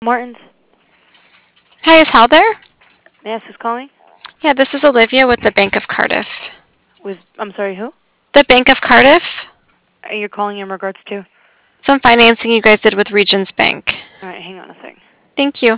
Martins. Hi, is Hal there? May I ask who's calling? Yeah, this is Olivia with the Bank of Cardiff. I'm sorry, who? The Bank of Cardiff? You're calling in regards to? Some financing you guys did with Regions Bank. Alright, hang on a sec. Thank you.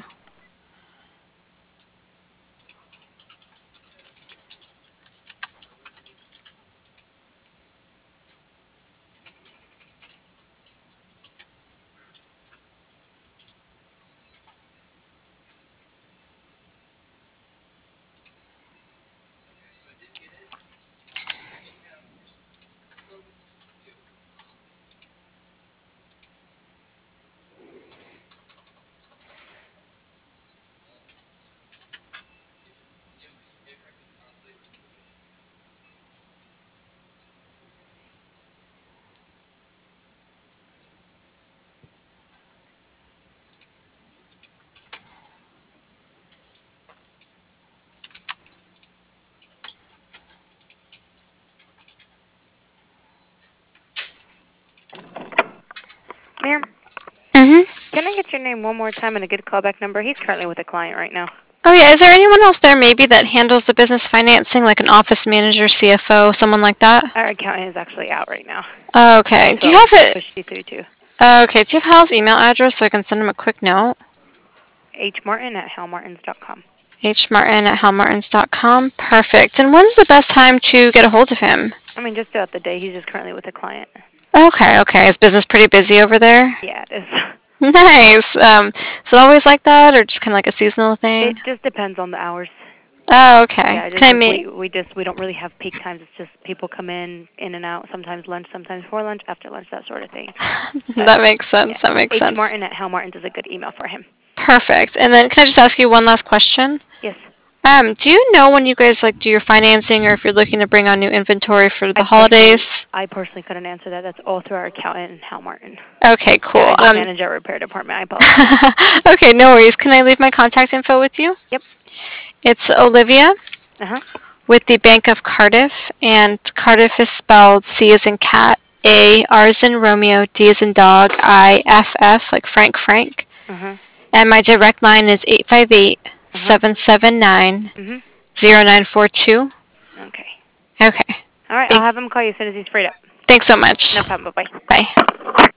Ma'am, Mm-hmm. can I get your name one more time and a good callback number? He's currently with a client right now. Oh, yeah, is there anyone else there maybe that handles the business financing, like an office manager, CFO, someone like that? Our accountant is actually out right now. Okay. That's Do what you I was have going to it? push you through to. Okay. Do you have Hal's email address so I can send him a quick note? hmartin@halmartins.com. hmartin@halmartins.com. Perfect. And when's the best time to get a hold of him? I mean, just throughout the day. He's just currently with a client. Okay. Is business pretty busy over there? Yeah, it is. Nice. Is it always like that, or just kind of like a seasonal It thing? just depends on the hours. Oh, okay. Yeah, Can I meet? we don't really have peak times. It's just people come in and out. Sometimes lunch, sometimes before lunch, after lunch, that sort of thing. That makes sense. Yeah, That makes sense. hmartin@halmartins is a good email for him. Perfect. And then can I just ask you one last question? Yes. Do you know when you guys like do your financing or if you're looking to bring on new inventory for I the personally, holidays? I personally couldn't answer that. That's all through our accountant and Hal Martin. Okay, Yeah, cool. I don't manage our repair department. I apologize. Okay, no worries. Can I leave my contact info with you? Yep. It's Olivia Uh-huh. with the Bank of Cardiff, and Cardiff is spelled C as in cat, A, R as in Romeo, D as in dog, I, F, F, like Frank. Uh-huh. And my direct line is 858 Uh-huh. 779 Mhm. 0942. Okay. Okay. All right, I'll Thank, have him call you as soon as he's freed up. thanks so much. No problem. Bye-bye. Bye.